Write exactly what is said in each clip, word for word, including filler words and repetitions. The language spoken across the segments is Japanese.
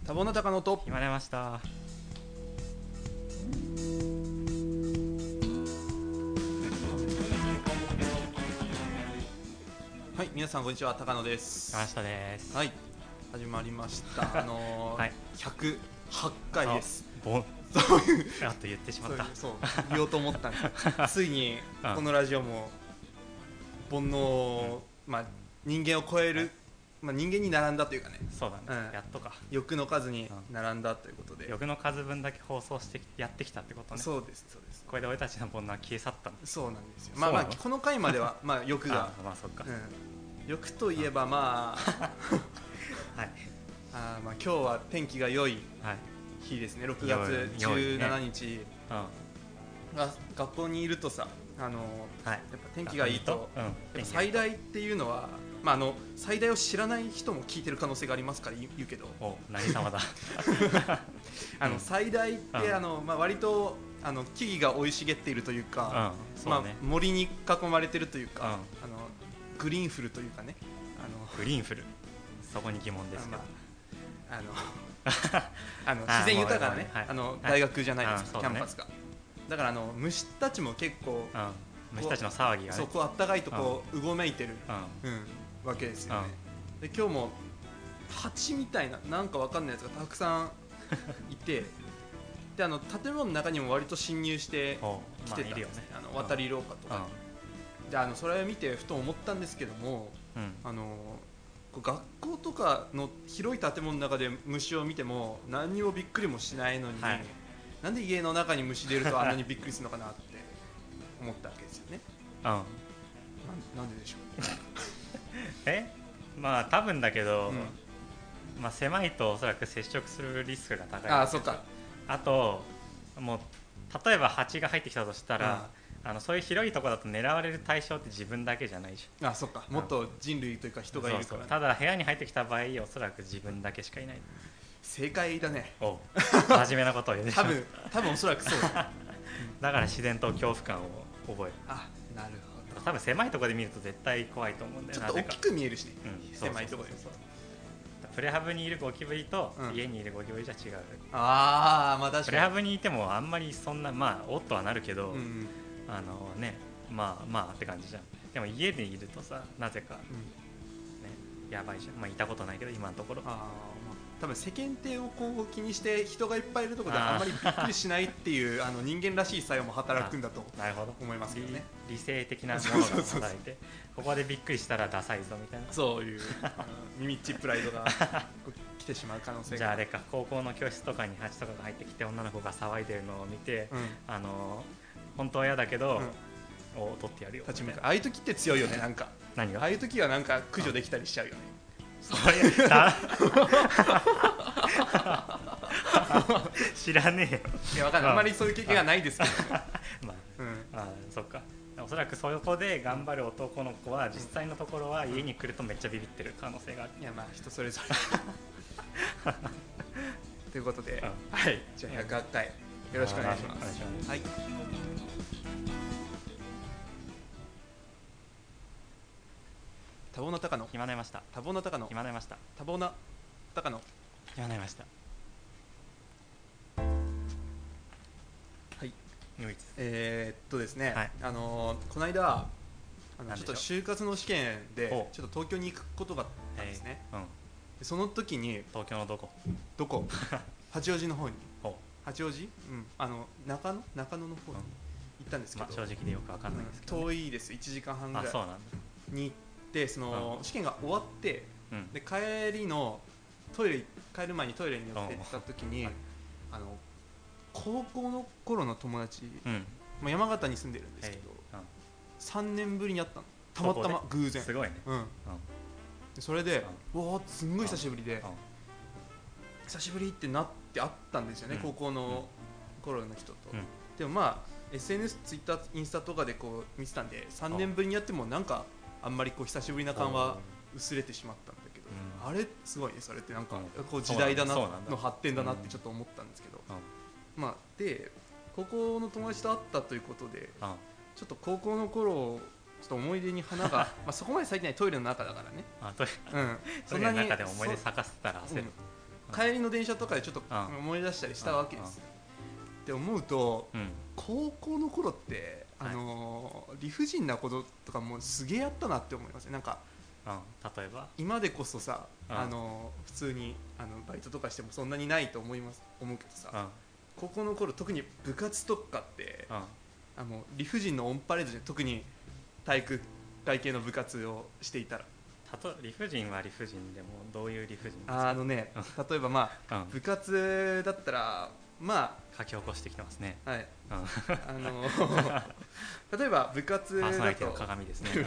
多忙な高野と決まりました。 はい、皆さんこんにちは、高野です。 山下です。 はい、始まりましたあのーはい、ひゃくはちかいです。 ボンそういうあと言ってしまった。 そうそう言おうと思ったんですついにこのラジオも煩悩、うん、まあ人間を超える、まあ、人間に並んだというかね、 そうだね、うん、やっとか欲の数に並んだということで、 うん、欲の数分だけ放送してやってきたってことね。 そうですそうです。 これで俺たちの煩悩は消え去ったの。 そうなんですよ。まあまあこの回まではまあ欲があまあそっか、うん、 欲といえばまあはい、あまあ今日は天気が良い日ですね。ろくがつじゅうしちにち、ね、うん、学校にいるとさ、あの、はい、やっぱ天気がいいと、うん、やっぱ最大っていうのは、まあ、あの最大を知らない人も聞いてる可能性がありますから言うけど、 お何様だあの最大って、うん、あのまあ、割とあの木々が生い茂っているというか、うん、まあ、森に囲まれてるというか、うん、あのグリーンフルというかね、 あのグリーンフル、そこに疑問ですけど、 あのあの自然豊かなね、あの大学じゃないですか、はい、キャンパスが、ね、だからあの虫たちも結構、うん、 虫たちの騒ぎがね、 そうこうあったかいとこう、うん、うごめいてる、うんうん、わけですよね、うん、で今日も蜂みたいななんかわかんないやつがたくさんいてであの建物の中にも割と侵入してきてたんですね、あの渡り廊下とか、うん、であのそれを見てふと思ったんですけども、うん、あの学校とかの広い建物の中で虫を見ても何にもびっくりもしないのに、はい、なんで家の中に虫出るとあんなにびっくりするのかなって思ったわけですよね。うん、な, なんででしょうえまあ多分だけど、うん、まあ、狭いとおそらく接触するリスクが高い。 ああ、そうか。 あともう例えば蜂が入ってきたとしたら、うん、あのそういう広いところだと狙われる対象って自分だけじゃないじゃん。 ああ、そうか、もっと人類というか人がいるから、ね、そうそう、 ただ部屋に入ってきた場合おそらく自分だけしかいない。 正解だね。 お真面目なことを言うでしょ。 多分多分おそらくそうだだから自然と恐怖感を覚える。 あ、なるほど。 多分狭いところで見ると絶対怖いと思うんだよ。 ちょっと大きく見えるしね、うん、狭いところで。 プレハブにいるゴキブリと家にいるゴキブリじゃ違う、うん、 ああ、まあ確かに。 プレハブにいてもあんまりそんな、まあおっとはなるけど、うん、あのね、まあまあって感じじゃん。でも家でいるとさ、なぜか、うん、ね、やばいじゃん。まあいたことないけど今のところ。あ、 多分世間体をこう気にして人がいっぱいいるところであんまりびっくりしないっていうあの人間らしい作用も働くんだと思いますけどね。 理性的なものが働いてここでびっくりしたらダサいぞみたいな、 そういう耳っちプライドが来てしまう可能性が。 じゃああれか、高校の教室とかに蜂とかが入ってきて女の子が騒いでるのを見て、うん、あの本当は嫌だけど、うん、を取ってやるよ。 立ち向かう。ああいう時って強いよね。なんか何がああいう時はなんか駆除できたりしちゃうよね。 それだ知らねえよ。 いや、わかんない、あんまりそういう経験がないですけど、ね、 まあ、うん、あ、そっか。おそらくそこで頑張る男の子は実際のところは家に来るとめっちゃビビってる可能性がある。 いや、まあ人それぞれということで、うん、はい、じゃあひゃくはちかいよろしくお願いします。はい、多忙な高野、 暇になりました。 多忙な高野、 暇になりました。 多忙な高野、 暇になりました。 はい、えー、っとですね、はい、あのー、この間あのちょっと就活の試験でちょっと東京に行くことがあったんですね、えーうん、でその時に東京のどこどこ八王子の方に八王子、うん、あの中野中野の方に行ったんですけど、 まあ、正直でよくわかんないですけど、ね、 遠いです。いちじかんはんぐらいあ、そうなんだ。 に行ってその、うん、試験が終わって、うん、で帰りのトイレ帰る前にトイレに寄ってった時に、はい、あの高校の頃の友達、うん、まあ、山形に住んでるんですけど、うん、さんねんぶりに会ったの、たまたま偶然。 すごいね、 うんうん、でそれで、うん、わーすんごい久しぶりで、うん、久しぶりってなって会ったんですよね、うん、高校の頃の人と、うん、でもまあ エスエヌエス、ツイッター、インスタとかでこう見てたんでさんねんぶりに会ってもなんかあんまりこう久しぶりな感は薄れてしまったんだけど、うん、あれすごいね、それってなんかこう時代だなの発展だなってちょっと思ったんですけど、まあ、で高校の友達と会ったということで、うん、ちょっと高校の頃ちょっと思い出に花がまあそこまで咲いてない、トイレの中だからね、 あトイレ、うん、そんなにトイレの中で思い出咲かせたら焦る、うん、 帰りの電車とかでちょっと思い出したりしたわけですよ。って思うと、うん、高校の頃ってあのーはい、理不尽なこととかもすげえやったなって思いますね。なんか、 うん、例えば今でこそさ、うん、あのー、普通にあのバイトとかしてもそんなにないと思います思うけどさ、うん、高校の頃特に部活とかって、うん、あの理不尽のオンパレードで特に体育会系の部活をしていたら理不尽は理不尽でもどういう理不尽ですか？あのね例えばまあ、うん、部活だったらまあ書き起こしてきてますね。 はい。うん、あの例えば部活だとパーソナリティの鏡ですね。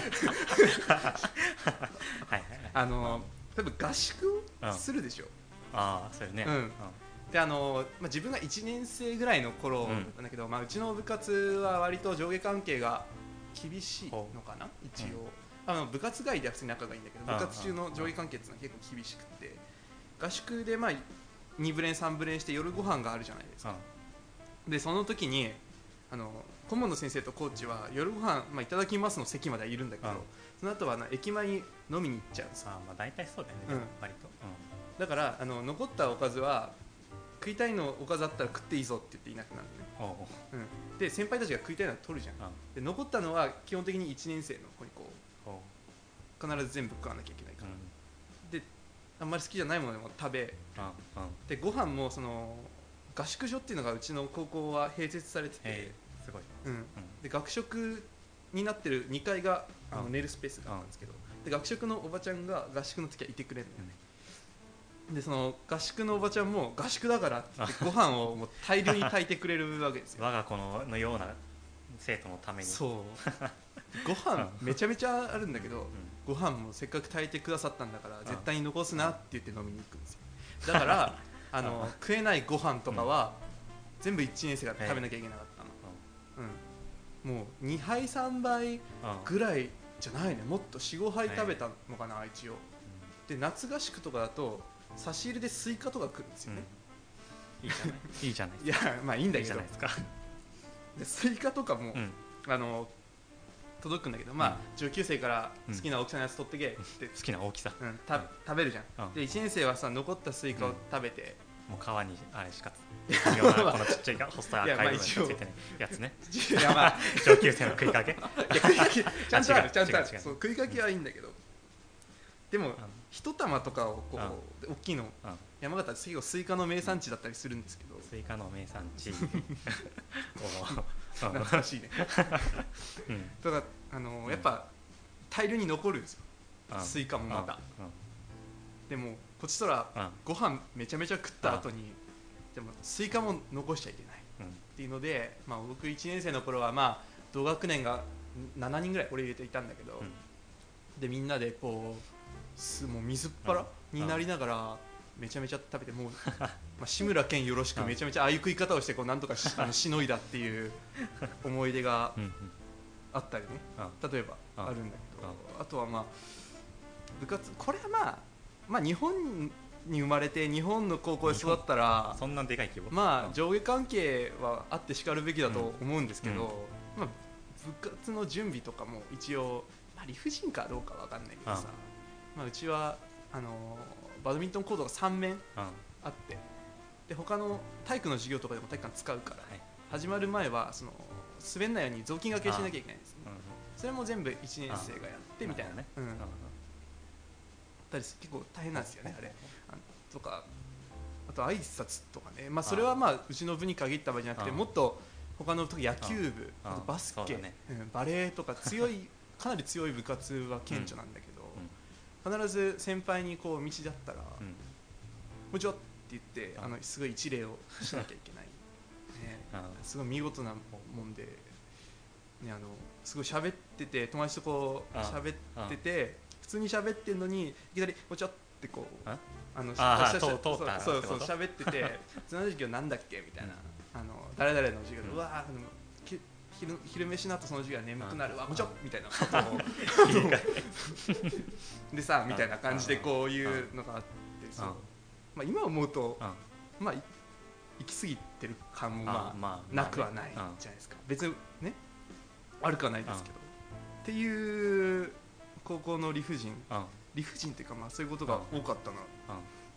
あの例えば合宿をするでしょ。うん、 ああそうよね。 うん。であのまあ自分がいちねん生ぐらいの頃なんだけど、うん、まあうちの部活は割と上下関係が厳しいのかな一応。うん、あの部活外では普通に仲がいいんだけど、部活中の上下関係っていうのは結構厳しくて、合宿でまあに部練さん部練して夜ご飯があるじゃないですか。うん、でその時にあの顧問の先生とコーチは夜ご飯、まあ、いただきますの席まではいるんだけど、うん、その後は駅前に飲みに行っちゃうんですよ。 あ、まあ、大体そうだよね、うん、割と、 うん、だからあの残ったおかずは食いたいのおかずあったら食っていいぞって言っていなくなるのね。うん、で先輩たちが食いたいのは取るじゃん。うん、で残ったのは基本的にいちねん生の子にこう必ず全部食わなきゃいけないから、うん、であんまり好きじゃないものでも食べ、うんうん、でご飯もその合宿所っていうのがうちの高校は併設されてて、 すごい、 うん、で学食になってるにかいがあの寝るスペースがあったんですけど、で学食のおばちゃんが合宿の時はいてくれるのよね。でその合宿のおばちゃんも合宿だからってご飯をもう大量に炊いてくれるわけですよ。 我が子ののような生徒のために。 そうご飯めちゃめちゃあるんだけど、うん、ご飯もせっかく炊いてくださったんだから絶対に残すなって言って飲みに行くんですよ。だからあの食えないご飯とかは全部いちねん生が食べなきゃいけなかったの、うん、もうにはいさんばいぐらいじゃないね、もっと よん,ご 杯食べたのかな一応。で夏合宿とかだと差し入れでスイカとか来るんですよね、 うん、いいじゃないいいじゃないいやまあいいんだけど、 いいじゃないですか。 でスイカとかも、うん、あの届くんだけど、まあ、うん、上級生から好きな大きさのやつ取ってけって、うん、 好きな大きさ、 うん、た食べるじゃん、うん、でいちねん生はさ残ったスイカを食べて、 うん、もう皮にあれしかつこのちっちゃい細い赤い部分しかついてないやつね。いや、まあ、上級生の食いかけいや食いかけちゃんとあるちゃんとあるそう食いかけはいいんだけど、でも一玉とかをこう、うん、大きいの、うん、山形って結構スイカの名産地だったりするんですけど、 スイカの名産地懐かしいね、うん、だからあのーうん、やっぱ大量に残るんですよ、うん、スイカもまた、うんうん、でもこっちとら、うん、ご飯めちゃめちゃ食った後に、うん、でもスイカも残しちゃいけない、うん、っていうので、まあ、僕いちねん生の頃は、まあ、同学年がしちにんぐらい俺入れていたんだけど、うん、でみんなでこうすもう水っ腹になりながらめちゃめちゃ食べて、もう、まあ、志村けんよろしくめちゃめちゃああいう食い方をしてこうなんとかしあのしのいだっていう思い出があったりね、例えばあるんだけど、あとはまあ部活、これはまあまあ日本に生まれて日本の高校で育ったらそんなでかい規模、 まあ上下関係はあってしかるべきだと思うんですけど、まあ部活の準備とかも一応、まあ、理不尽かどうかわかんないけどさ、まあ、うちはあのー、バドミントンコートがさん面あって、で他の体育の授業とかでも体育館使うから、はい、始まる前はその滑んないように雑巾がけしなきゃいけないんですね、うん、それも全部いちねん生がやってみたいなね、うん、たり結構大変なんですよね、あれあとか、あと挨拶とかね、まあ、それはまあうちの部に限った場合じゃなくて、もっと他の野球部、あとバスケ、ね、うん、バレーとか強いかなり強い部活は顕著なんだけど、うんうん、必ず先輩にこう道だったら「うん、こんにちは」って言ってあのすごい一礼をしなきゃいけない、ね、すごい見事なもんで、ね、あのすごい喋ってて友達とこう喋ってて普通に喋ってんのにいきなり「こんにちは」ってこうあのあそうそうそう喋ってて「その授業なんだっけ?」みたいな、あの誰々の授業で「うわあの昼, 昼飯の後その授業は眠くなるわもちろん」みたいなことをでさみたいな感じでこういうのがあって、そう、まあ、今思うとまあ行き過ぎてる感もまあなくはないじゃないですか、別にね悪くはないですけどっていう高校の理不尽理不尽っていうかまあそういうことが多かったなっ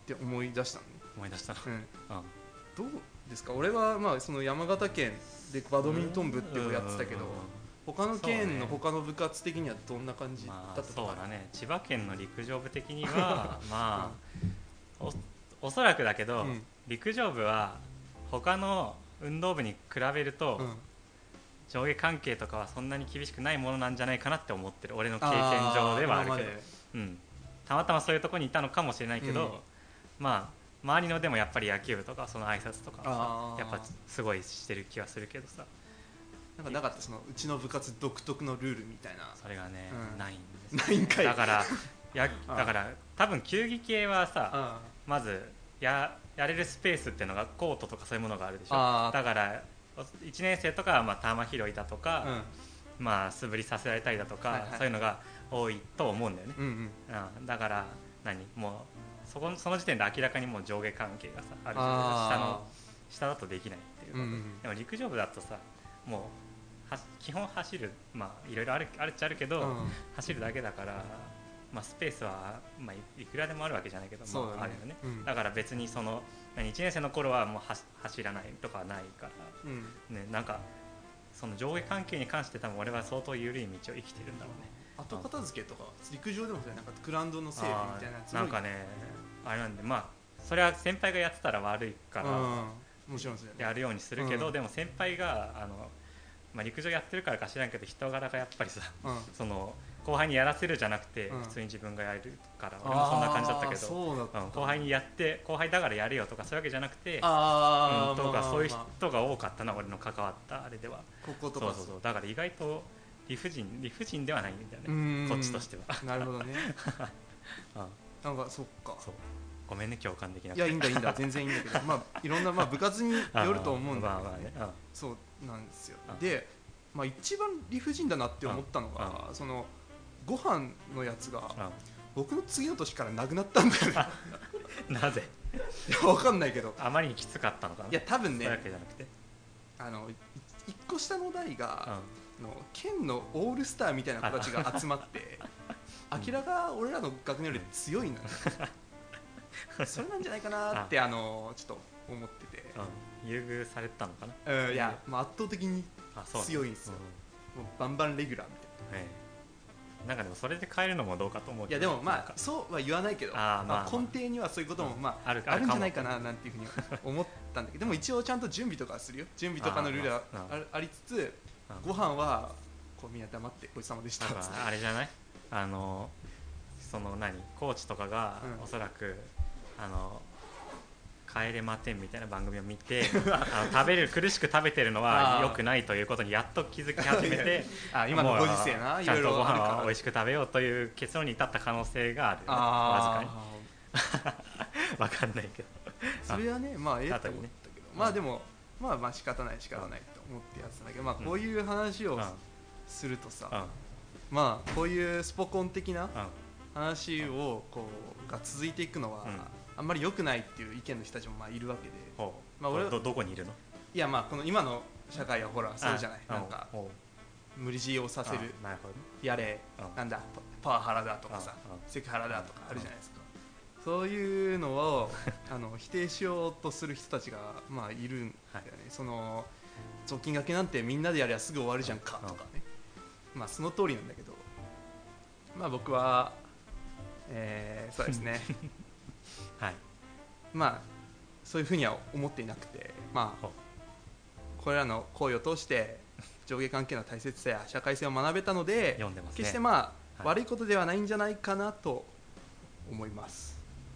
って思い出したのね。 思い出したの、 うんうん、 どうですか。俺はまあその山形県でバドミントン部っていうのをやってたけど、他の県の他の部活的にはどんな感じだったとか、 まあ、そうだね、千葉県の陸上部的にはまあ、うん、お, おそらくだけど、うん、陸上部は他の運動部に比べると、うん、上下関係とかはそんなに厳しくないものなんじゃないかなって思ってる。俺の経験上ではあるけど、うん、たまたまそういうところにいたのかもしれないけど、うん、まあ周りのでもやっぱり野球部とかその挨拶とかやっぱすごいしてる気はするけどさ、 なんかなかったそのうちの部活独特のルールみたいな。 それがね、うん、ないんですよ、ないんかい。 だからやだから多分球技系はさ、まず や, やれるスペースっていうのがコートとかそういうものがあるでしょ。だからいちねん生とかはまあ球拾いだとか、うん、まあ素振りさせられたりだとか、はいはい、そういうのが多いと思うんだよね、うんうんうん、だから何もうそこその時点で明らかにもう上下関係がさあるじゃない。下の下だとできないっていうこと、うんうん、でも陸上部だとさもうは基本走る、まあいろいろあるあるっちゃあるけど、うん、走るだけだから、まあ、スペースは、まあ、いくらでもあるわけじゃないけど、まあ、あるよね、うん、だから別にそのいちねん生の頃はもう走らないとかはないから、うんね、なんかその上下関係に関して多分俺は相当緩い道を生きてるんだろうね。 後片付けとか陸上でもなんかグラウンドの整備みたいなやつなんかねあれなんで、まあそれは先輩がやってたら悪いから、 うん、もちろんやるようにするけど、うん、でも先輩があの、まあ、陸上やってるからか知らんけど人柄がやっぱりさ、うん、その後輩にやらせるじゃなくて、うん、普通に自分がやるから、俺もそんな感じだったけど、 そうだった、 うん、後輩にやって後輩だからやるよとかそういうわけじゃなくて、 あ、 うん、とかそういう人が多かったな、俺の関わったあれでは。 こことかそうそうそう、だから意外と理不尽理不尽ではないんだよね、こっちとしては。 なるほどねうん、 なんかそっか、 そうごめんね共感できなくて。 いやいいんだいいんだ全然いいんだけど、まあいろんな、まあ、部活によると思うんだけど、 まあまあね、 そうなんですよ。で、まあ、一番理不尽だなって思ったのが、そのご飯のやつが僕の次の年からなくなったんだよねなぜ？ いや分かんないけど、 あまりにきつかったのかな。 いや多分ね、 そういうわけじゃなくて、 あのいっこ下の代が、うん、の県のオールスターみたいな子たちが集まって明らか俺らの学年より強いのよそれなんじゃないかなって、あのちょっと思ってて、 うん、優遇されたのかな。 うん、いや、まあ、圧倒的に強いんですよ、うん、もうバンバンレギュラーみたいな、ええ、なんかでもそれで変えるのもどうかと思うけど。 いやでもまあそうは言わないけど、あ、まあまあ、根底にはそういうことも、まあ、ある、あるんじゃないかななんていうふうに思ったんだけどでも一応ちゃんと準備とかするよ。準備とかのルールは あ,、まあ、ありつつ、ご飯はこうみんな黙ってごちそうさまでした。 あれじゃない、あのその何コーチとかが、うん、おそらくあの帰れまてんみたいな番組を見てあの食べる苦しく食べてるのは良くないということにやっと気づき始めてあ今のご時世な、 ちゃんとご飯は美味しく食べようという結論に至った可能性があるよね、わずかにわかんないけどそれはね、まあええと思ったけど、まあでもまあまあ仕方ない仕方ないと思ってやってたんだけど、まあこういう話をするとさ、まあこういうスポコン的な話をこうが続いていくのはあんまり良くないっていう意見の人たちもまあいるわけで、 まあ俺 ど, どこにいるの？ いやまあこの今の社会はほらそうじゃない、なんか無理強いをさせる、やれなんだパワハラだとかさ、セクハラだとかあるじゃないですか。そういうのをあの否定しようとする人たちがまあいるんだよね、はい、その雑巾がけなんてみんなでやりゃすぐ終わるじゃんかとかね、まあその通りなんだけど、まあ僕は、えー、そうですねはい、 まあそういうふうには思っていなくて、まあこれらの行為を通して上下関係の大切さや社会性を学べたので、 読んでますね、 決してまあ、はい、悪いことではないんじゃないかなと思います。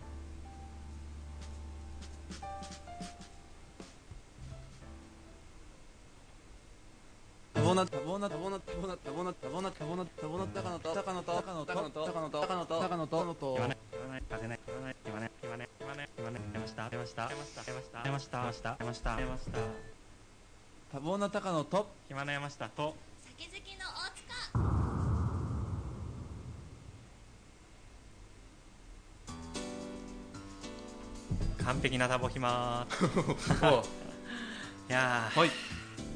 多忙な多忙な多忙な多忙な多忙な多忙な多忙な多忙な高野と高野と高野と高野と高野と高野と高野と高野と言わない言わない言わない言わない言わない言わない言わない出ました出ました出ました出ました出ました出ました出ました出ました多忙な高野と暇な山下と酒好きの大塚。完璧なタボ暇いやー、 はい、 完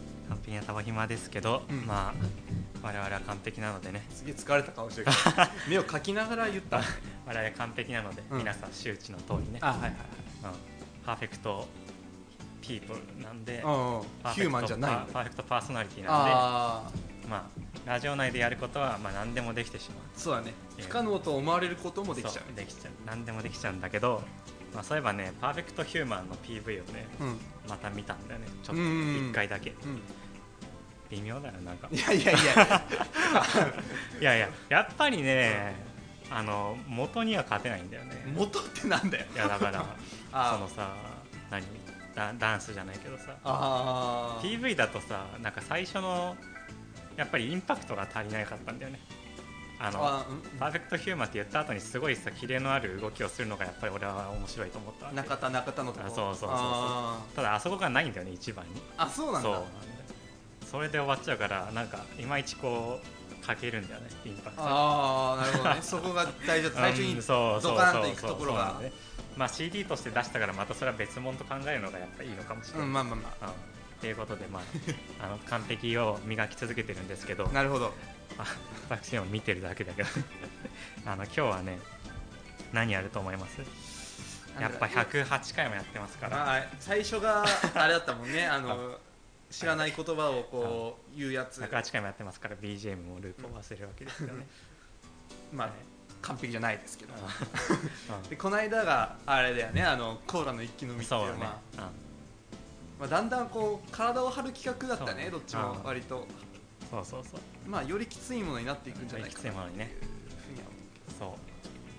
璧なタバヒマですけど、うん、まあ我々は完璧なのでね。 すげえ疲れた顔してる目をかきながら言った我々完璧なので、うん、皆さん周知の通りね、 あ、はいはいはい、うん、 パーフェクトピープルなんで、 ヒューマンじゃないパーフェクトパーソナリティなんで、あ、まあラジオ内でやることはまあ何でもできてしまう。 そうだね、不可能と思われることもできちゃう、 そうできちゃう、何でもできちゃうんだけど、まあ、そういえばねパーフェクトヒューマンの ピーブイ をね、うん、また見たんだよね、ちょっといっかいだけ、うんうん、微妙だよなんか。 いやいやいやいやいややっぱりね、あの元には勝てないんだよね。 元ってなんだよ。 いやだからそのさ、何ダ, ダンスじゃないけどさ、あ ピーブイ だとさ、なんか最初のやっぱりインパクトが足りなかったんだよね。あのあ、うん、パーフェクトヒューマンって言った後にすごいさキレのある動きをするのがやっぱり俺は面白いと思ったわけ。 中田中田のとこ。 そうそうそうそう。ただあそこがないんだよね一番に。 あ、そうなんだ。そうそれで終わっちゃうからなんかいまいちこうかけるんだよねインパクト。 ああ、なるほどね。そこが大事だ。最初にドカンといくところが。 まあ シーディー として出したからまたそれは別物と考えるのがやっぱりいいのかもしれない。 うん、まあまあまあ。 ということで、まあ、あの完璧を磨き続けてるんですけど。 なるほど。 私も見てるだけだけどあの今日はね何やると思います？やっぱひゃくはちかいもやってますから、 まあ、最初があれだったもんねあの知らない言葉をこう言うやつ。 ひゃくはちかいもやってますから ビージーエム もループを忘れるわけですよねまあね、完璧じゃないですけどでこの間があれだよね、あのコーラの一気飲みっていうのは、ね、まあまあ、だんだんこう体を張る企画だったね、どっちも割と。 そうそうそう、 まあよりきついものになっていくんじゃないかなっていうふうには思うけど、そう、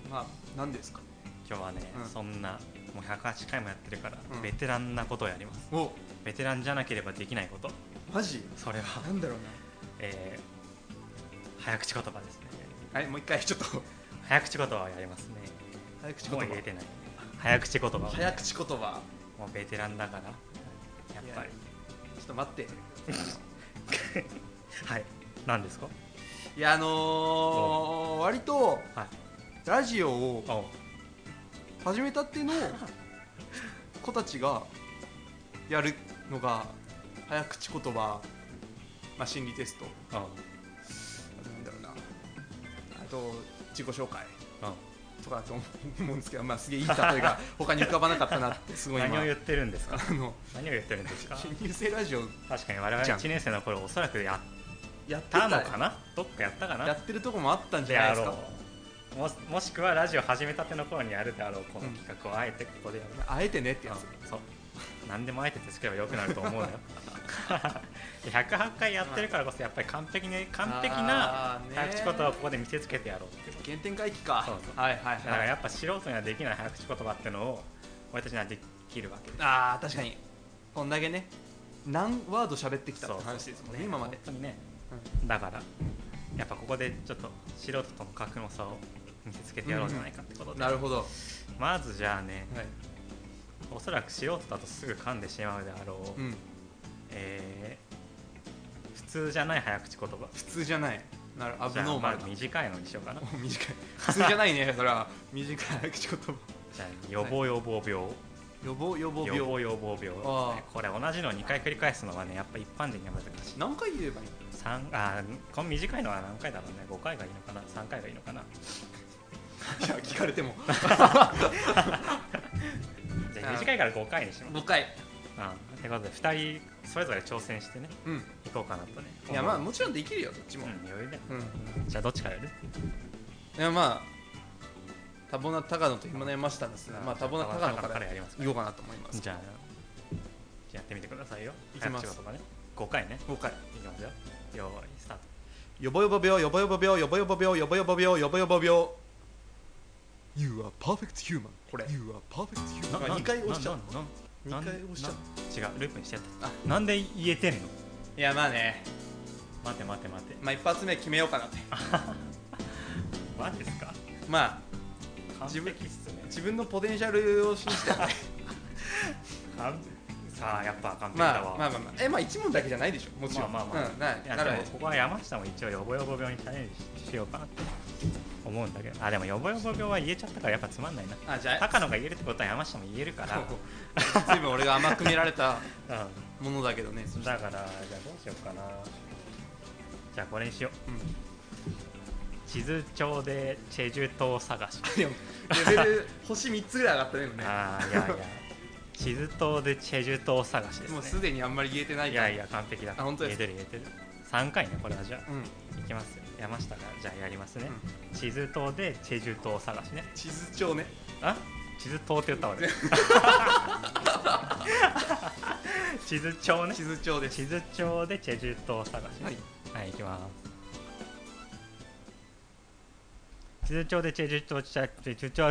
まあ何ですか今日はね、うん、そんなもうひゃくはちかいもやってるから、うん、ベテランなことをやります。お、ベテランじゃなければできないこと。 マジ？ それはなんだろうな、 えー、早口言葉ですね。 はい、もう一回ちょっと早口言葉をやりますね。 早口言葉もう言えてない。早口言葉、ね、 早口言葉、 もうベテランだからやっぱり。 ちょっと待ってはい、何ですか？ いや、あのー、割とラジオを始めたっての子たちがやるのが早口言葉、まあ、心理テスト、ああ、なんだろうな、あと自己紹介とかだと思うんですけど、まあ、すげえいい例えが他に浮かばなかったなってすごい今何を言ってるんですか？あの何を言ってるんですか？ 新入生ラジオ、 確かに我々いちねん生の頃おそらくややったのかな、どっかやったかな、 やってるとこもあったんじゃないですか。 も, もしくはラジオ始めたての頃にやるであろうこの企画をあえてここでやる、 うん、あえてねってやつ、 うん、そう何でもあえてってつけばよくなると思うのよひゃくはちかいやってるからこそやっぱり完璧に完璧な早口言葉をここで見せつけてやろうっていう、 原点回帰か。 そうそう、はいはいはい、だからやっぱ素人にはできない早口言葉っていうのを俺たちにはできるわけです。 ああ、確かにこんだけね何ワード喋ってきたって話ですもんね、今まで。 本当にね、うん、だからやっぱここでちょっと素人との格の差を見せつけてやろうじゃないかってことで、うん、 なるほど。 まずじゃあね、はい、おそらく素人だとすぐ噛んでしまうであろう、うん、えー、普通じゃない早口言葉。 普通じゃない、なる、アブノーマルな。 短いのにしようかな短い、普通じゃないねそれは短い早口言葉。 じゃあ予防予防病、はい、 予防予防病、 予防予防病、ね、これ同じのをにかい繰り返すのはねやっぱ一般人には難しい。 何回言えばいいの？ さん、あ、この短いのは何回だろうね。ごかいがいいのかな、さんかいがいいのかな。 いや聞かれてもじゃあ短いからごかいにします。 ごかい、 うん、ってことでふたりそれぞれ挑戦してね、うん、いこうかなとね。 いや、まあもちろんできるよどっちも、 うん、余裕で、うん、じゃあどっちからやる？ いや、まあ多忙な高野と暇な山下ですが、まあ多忙な高野からいこうかなと思います。 じゃあやってみてくださいよ。 いきます。 ごかいね。 ごかいいきますよ。よーいスタート。 よぼよぼ病、よぼよぼ病、よぼよぼ病、よぼよぼ病、よぼよぼ病。You are perfect human。 これ You are perfect human。 にかい押しちゃった。にかい押しちゃった。 違う、ループにしてやった。あ、なんで言えてんの？ いや、まあね、 待て待て待て、 まあ一発目決めようかなってマジですか？ まあ自分、 自分のポテンシャルを信じてねさあやっぱ完璧だわ。 まあまあまあまあ、え、まあ一問だけじゃないでしょ、もちろん。 まあまあまあ、うん、ない。なるほど。ここは山下も一応ヨボヨボ病にチャレンジしようかなって。 思うんだけど、あでもヨボヨボ病は言えちゃったからやっぱつまんないな。 あじゃあ高野が言えるってことは山下も言えるから随分俺が甘く見られたものだけどね、 うん、だからじゃあどうしようかな。じゃあこれにしよう、うん、地図帳でチェジュ島探しでもレベル星みっつぐらい上がったね今ね。 ああいやいや地図島でチェジュ島探しですね。 もうすでにあんまり言えてないから。 いやいや完璧だ。 あ本当です言えてる言えてる。さんかいねこれは。じゃあ、うん、いきますよ。山下がじゃあやりますね、うん、地図島でチェジュ島探しね。 地図帳ね。 あ地図島って言った俺地図帳ね。 地図帳で地図帳でチェジュ島探し、ね、はい、はい、いきます。地図帳でチェジュ島チェジュ島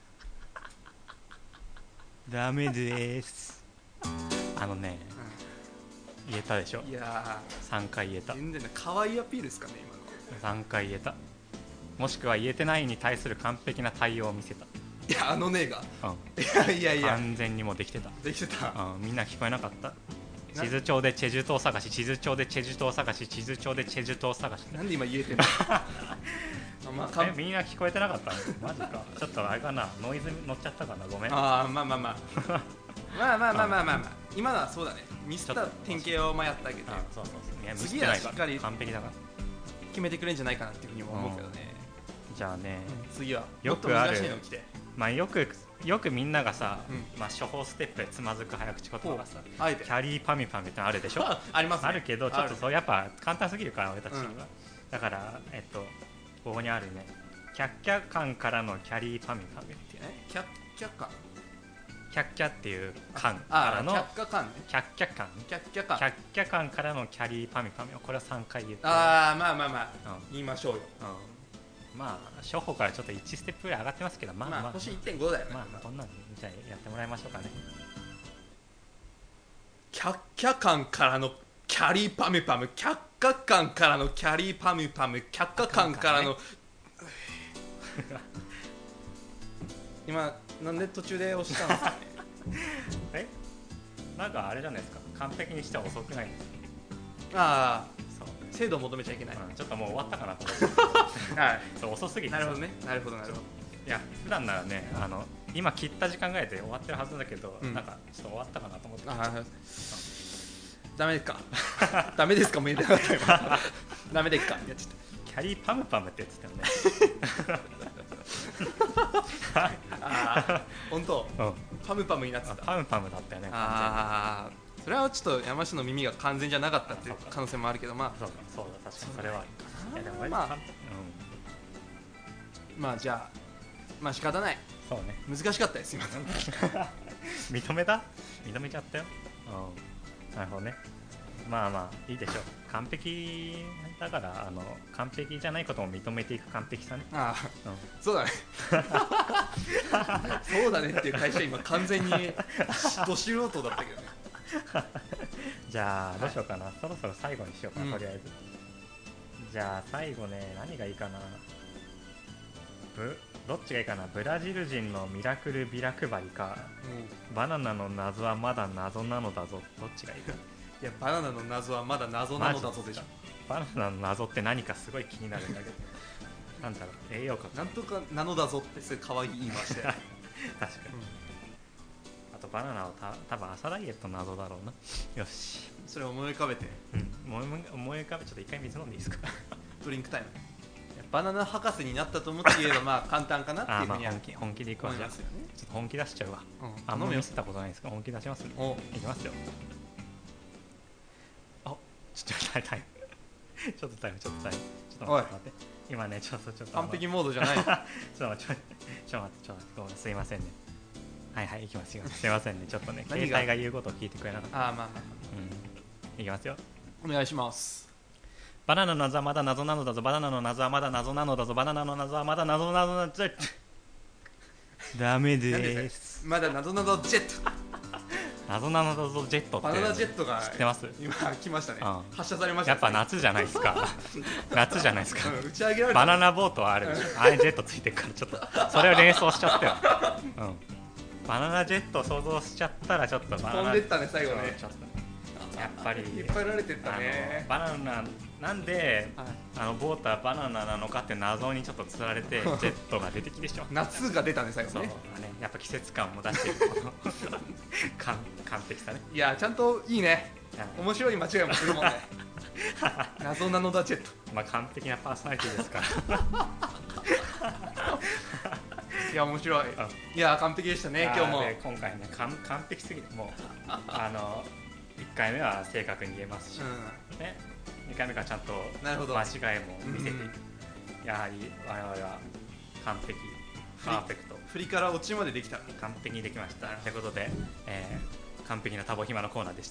ダメです。あのね、うん、言えたでしょ。 いやさんかい言えた。 全然ね可愛いアピールですかね今の。 さんかい言えた。もしくは言えてないに対する完璧な対応を見せた。 いやあのねが、 うん、 いやいやいや完全にもうできてた。 できてた、 うん、みんな聞こえなかった。地図帳でチェジュ島探し、地図帳でチェジュ島探し、地図帳でチェジュ島探し。 なんで今言えてんのまあ、えみんな聞こえてなかったのマジか。ちょっとあれかな、ノイズ乗っちゃったかな、ごめん。 ああまあまあまあまあまあまあまあまあまあ今のはそうだね。ミスった典型をまあやったけど、 そうそうそう、いや次はしっかり完璧だから決めてくれんじゃないかなっていうふうにも思うけどね。 じゃあね、 うん、次はよくあるもっと難しいの来て、 まあよくよくみんながさ、うん、まあ、処方ステップでつまずく早口言葉がさ、キャリーパミュパミュってあるでしょあります、ね、 あるけどちょっとそうやっぱ簡単すぎるから俺たちには、うん、だからえっとここにあるね、キャッキャ感からのキャリーパミュパミュっていうね、 キャッキャ感キャッキャっていう感からのキャッキャ感ね、 キャッキャ感キャッキャ感キャッキャ感からのキャリーパミュパミュ、これはさんかい言って、 ああまあまあまあ、うん、言いましょうよ、 うん、まあ初歩からちょっといちステップぐらい上がってますけど、まあまあ、まあ、 星 いってんご だよね。 まあこんなんじゃあやってもらいましょうかね。 キャッキャ感からのキャリーパミュパミュ、キャッカ感からのキャリーパミュパミュ、キャッカ感からの今なんで途中で押したんですかねえなんかあれじゃないですか、完璧にしては遅くないですか。 ああそう精度を求めちゃいけない、 うん、ちょっともう終わったかなと思ってはいそう遅すぎて。 なるほどね、なるほどなるほど。 いや普段ならね、あの今切った時間ぐらいで終わってるはずだけど、うん、なんかちょっと終わったかなと思って。あ、うん、 ダメですかダメですかも言えてなかったよダメですか。いやちょっとキャリーパムパムって言ってたよねああ本当、うん、パムパムになってた。 パムパムだったよね。 ああそれはちょっと山下の耳が完全じゃなかったっていう可能性もあるけど、まあそうかそうだ、確かにそれはあるかな。いやでもまあ、うん、まあじゃあまあ仕方ない。 そうね、 難しかったです今認めた認めちゃったよ、うん、なるほどね。まあまあいいでしょう。完璧だからあの完璧じゃないことも認めていく完璧さね。 ああ、うん、そうだねそうだねっていう会社今完全にど素人だったけどねじゃあどうしようかな、はい、そろそろ最後にしようかな、うん、とりあえず。じゃあ最後ね、何がいいかな。ブどっちがいいかな。ブラジル人のミラクルビラ配りか、うん、バナナの謎はまだ謎なのだぞ、どっちがいいかいやバナナの謎はまだ謎なのだぞでしょ。 バナナの謎って何かすごい気になるんだけどなんだろう、栄養価なんとかなのだぞってすごい可愛い言いましたよ確かに、うん、あとバナナはた多分朝ダイエットの謎だろうな。よし、 それを思い浮かべて、 うん、思い浮かべ、ちょっと一回水飲んでいいですかドリンクタイム。バナナ博士になったと思って言えばまあ簡単かなっていうふうには本気本気でいくわ。じゃあちょっと本気出しちゃうわ、うん、あんま見せたことないですか。本気出しますね。いきますよ。あ、ちょっとタイムちょっとタイムちょっとタイムちょっと待って今ね、ちょっとちょっと完璧モードじゃないちょっと待ってちょっと待ってちょっと待ってすいませんね。はいはい、いきますよ。すいませんね、ちょっとね携帯が言うことを聞いてくれなかった。 ああまあまあ、 うん、いきますよ。 お願いします。 バナナの謎はまだ謎なのだぞ、バナナの謎はまだ謎なのだぞ、バナナの謎はまだ謎なのだぞダメです。 まだ謎なのジェット謎なのだぞジェットってバナナジェットが知ってます？ 今来ましたね、うん、発射されました、 やっぱ夏じゃないですか夏じゃないですか、 うん、打ち上げられバナナボートはあるあれジェットついてるからちょっとそれを連想しちゃったよ、うん、バナナジェットを想像しちゃったらちょっとバナナ飛んでったね最後ね。 ちょっとやっぱり引っ張られてったね。 バナナなんで、 はい、 あのボートはバナナなのかって謎にちょっとつられてジェットが出てきてしまう夏が出たんですよね。 そうね、やっぱ季節感も出してる完完璧さね。 いやちゃんといいね、面白い間違いもするもんね謎なのだジェット、 まあ完璧なパーソナリティですからいや面白い、いや完璧でしたね今日も。 今回ね完完璧すぎて、もうあのいっかいめは正確に言えますし、うんね、にかいめからちゃんと間違いも見せていく、うん、やはり我々は完璧パーフェクト、 振りから落ちまでできた、 完璧にできましたということで、えー、完璧なタボ暇のコーナーでした。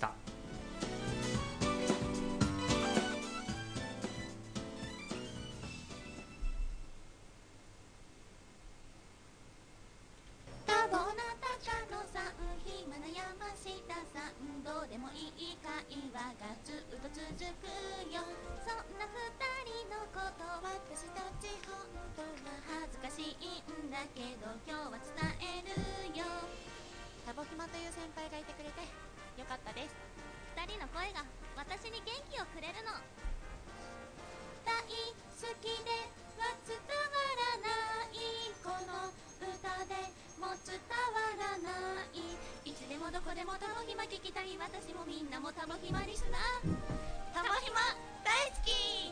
どうでもいい会話がずっと続くよ。そんな二人のこと私たち本当は恥ずかしいんだけど今日は伝えるよ。タボヒマという先輩がいてくれてよかったです。二人の声が私に元気をくれるの。大好きでは伝わらないこの歌でも伝わらない。いつでもどこでもタボヒマ聞きたい。私もみんなもタボヒマリスナー。タボヒマ大好き。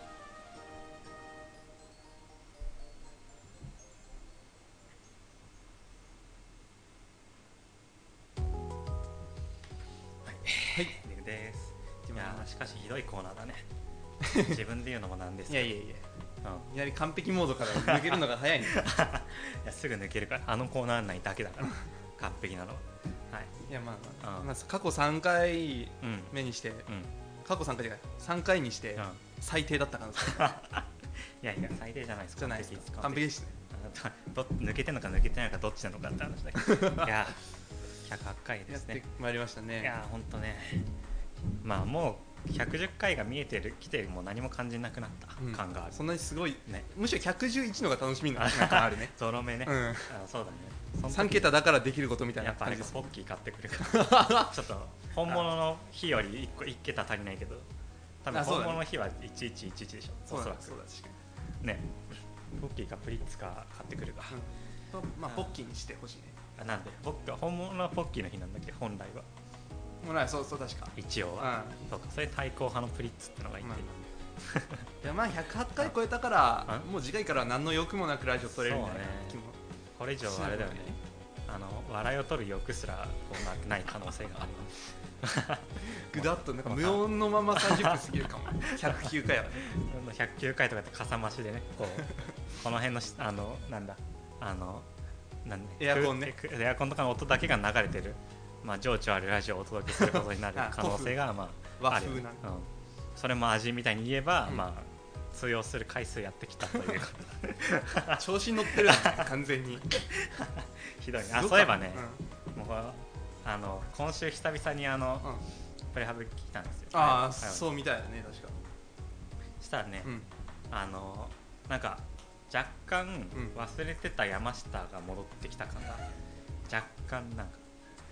はい、です。いやしかしひどいコーナーだね自分で言うのもなんですけど、 いやいやいや、うん、いきなり完璧モードから抜けるのが早いねいやすぐ抜けるから、あのコーナー内だけだから完璧なのは、はい、 いやまあ、まあうんまあ、過去さんかいめにして、うん、過去さんかいじゃないさんかいにして、うん、最低だった可能性いやいや最低じゃないですか。 じゃないですか、完璧ですねど抜けてるのか抜けてないのかどっちなのかって話だけどいやひゃくはちかいですね。 やってまいりましたね。 いや本当ね、まあもうひゃくじゅっかいが見えてる来てもう何も感じなくなった感がある、 うん、そんなにすごい、ね、むしろひゃくじゅういちのが楽しみな感あるねゾロ目ね、うん、あそうだね、 さんけただからできることみたいなやっぱあれがポッキー買ってくるからちょっと本物の日より いっ, いっ桁足りないけど多分本物の日はいちいちいちいちでしょ。 そうだね、 そうだ確かにね、ポッキーかプリッツか買ってくるか、 うん、まあポッキーにしてほしいね。 あなんで僕は本物のポッキーの日なんだっけ本来は。 もうない、そうそう確か一応は、うん、そうか、それ対抗派のプリッツってのがいて、まあ、 いやまあひゃくはちかい超えたからもう次回からは何の欲もなくラジオ撮れるみたいな気も、ね、 これ以上あれだよね、あの笑いを取る欲すらこうない可能性があるぐだっとなんか無音のままさんじゅっぷん過ぎるかもひゃくきゅうかいはねひゃくきゅうかいとかってかさ増しでねこうこの辺のあのなんだあのなんエアコンねエアコンとかの音だけが流れてる、まあ、情緒あるラジオをお届けすることになる可能性がまあ和風な、うん、 それも味みたいに言えば、うん、まあ通用する回数やってきたという調子に乗ってる完全にひどいね。あそういえばね、うん、もうあの今週久々にあの、うん、プレハブ来たんですよ。 ああそうみたいだね確か。 したらね、うん、あのなんか若干忘れてた山下が戻ってきた感が若干なんか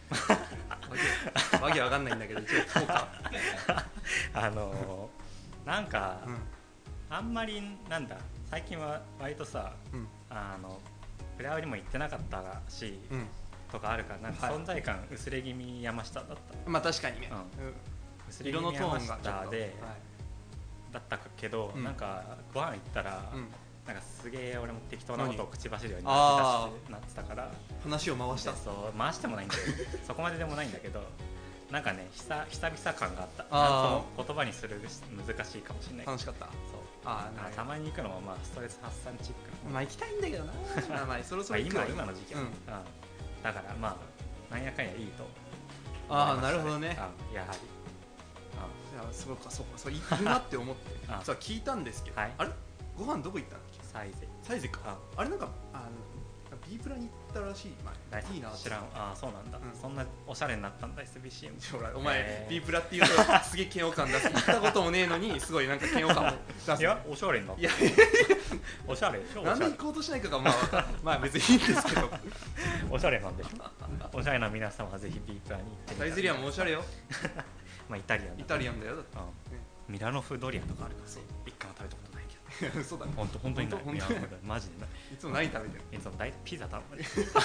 わけわかんないんだけど一応そうかあのー、なんか、うん、あんまりなんだ最近は割とさ、うん、あのプレハブにも行ってなかったし、うん、とかあるからなんか存在感薄れ気味山下だった、はい、 まあ確かにね、うん、 薄れ気味山下で、はい、だったけど、うん、なんかご飯行ったら、うんなんかすげえ俺も適当なことを口走るようになってたから話を回したそう回してもないんだけどそこまででもないんだけどなんかね久々感があったあその言葉にする難しいかもしれない楽しかったそうああたまに行くのもまあストレス発散チックまあ行きたいんだけどなまあまあそろそろ行くまあ今今の時期は、うんうん、だからまあなんやかんやいいとああなるほどねやはりいやそうかそうかそう行くなって思ってさ聞いたんですけど、はい、あれご飯どこ行ったんだっけサイゼサイゼか あ, あれなんかあの B プラに行ったらしい、まあ、いいな知らんあそうなんだ、うん、そんなおしゃれになったんだ エスビーシーエムお前、えー、B プラっていうとすげえ嫌悪感出す行ったこともねえのにすごいなんか嫌悪感も出すいやおしゃれになったいやおしゃれなんで行こうとしないかがまあ分かるまあ別にいいんですけどおしゃれなんでおしゃれな皆様はぜひ B プラに行ってみてサイゼリアもおしゃれよまあイタリアンイタリアンだよだって、うんね、 ミラノ風ドリアとかあるからそう一回も食べたことないけどそうだね本当本当にない本当ミラノ風ドリアマジでないいつも何食べてるいつも大体ピザ頼む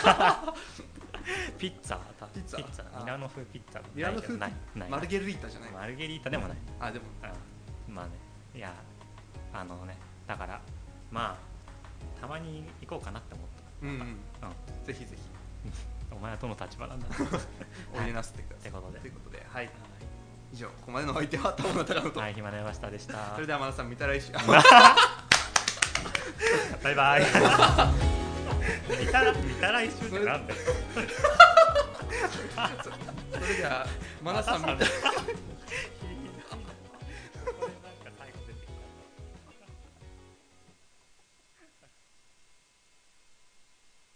ピッツァピッツァピッツァミラノ風ピッツァミラノ風ないないマルゲリータじゃないマルゲリータでもないあでもうんまあねいやあのねだからまあたまに行こうかなって思ったうんうん、 うん、 ぜひぜひお前はどの立場なんだおいでなすってくださいってことでということではい以上ここまでのお相手は田村隆乃とはい暇な山下でしたそれでは真田さん見た来週バイバイ見たら見た来週ってなんだよそれでは真田さん見た